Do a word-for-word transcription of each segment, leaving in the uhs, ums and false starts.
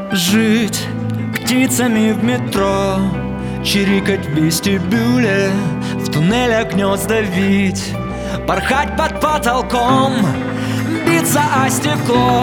Жить птицами в метро, чирикать в вестибюле, в туннелях гнезда вить, порхать под потолком, биться о стекло.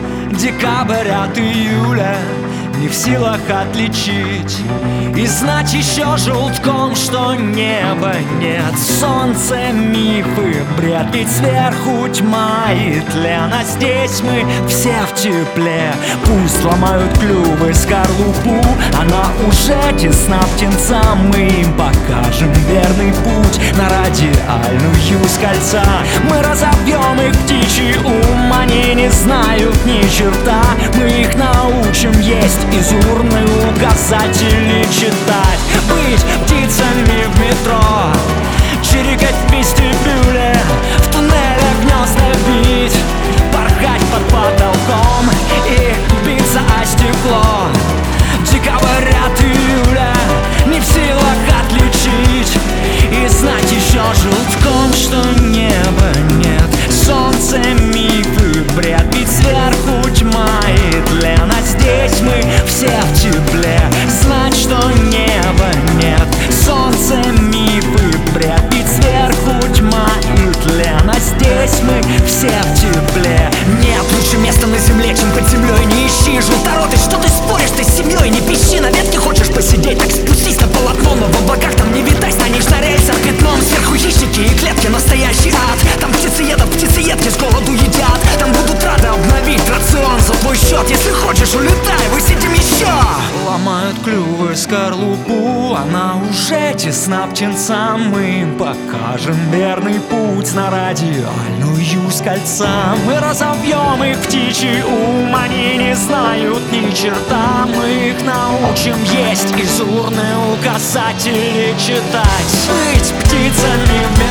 Декабрь от июля не в силах отличить и знать еще желтком, что неба нет. Солнце, мифы, бред, ведь сверху тьма и тлен, а здесь мы все в тепле. Пусть ломают клювы скорлупу, она уже тесна птенцам. Мы им покажем верный путь на радиальную с кольца. Мы разобьем их птичий ум, они не знают ни черта. Мы их научим есть из урны указатели читать, быть птицами в метро, чирикать в вестибюле, в туннелях гнезда бить, порхать под потолком и биться о стекло. Декабрь от июля не в силах отличить и знать еще желтком, что неба нет. Солнце, мифы, бред, ведь сверху тьма и тлен, а здесь мы все в тепле. Знать, что неба нет. Солнце, мифы, бред, ведь сверху тьма и тлен, а здесь мы все в тепле. Нет лучше места на земле, чем под землей. Не ищи желторотый, что ты споришь, ты с семьей. Не пищи, на ветке хочешь посидеть, так спустись на полотно, но в облаках там не витай, станешь на рельсах пятном. Сверху хищники и клетки, настоящий ад. Там птицеедов, птицеедки с голоду едят. Там будут рады обновить рацион за твой счет. Если хочешь, улетай, высидим еще. Ломают клювы скорлупу, она уже тесна птенцам. Мы им покажем верный путь на радиальную с кольца. Мы разобьем их птичий ум, они не знают ни черта. Мы их научим есть из урны указатели читать, быть птицами в